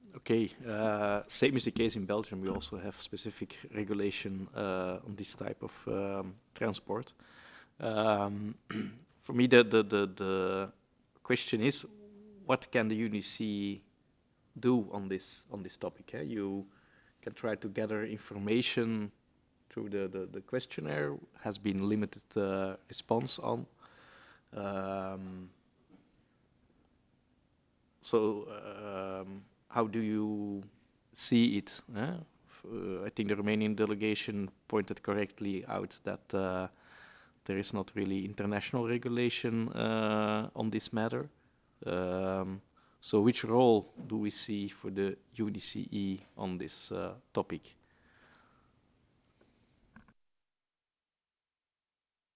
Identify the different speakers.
Speaker 1: Okay, same is the case in Belgium. We also have specific regulation on this type of transport. Um, for me, the question is, what can the UNEC do on this topic? Eh? You can try to gather information through the questionnaire. Has been limited response on. Um, So, how do you see it? I think the Romanian delegation pointed correctly out that there is not really international regulation on this matter. Um, so, which role do we see for the UDCE on this topic?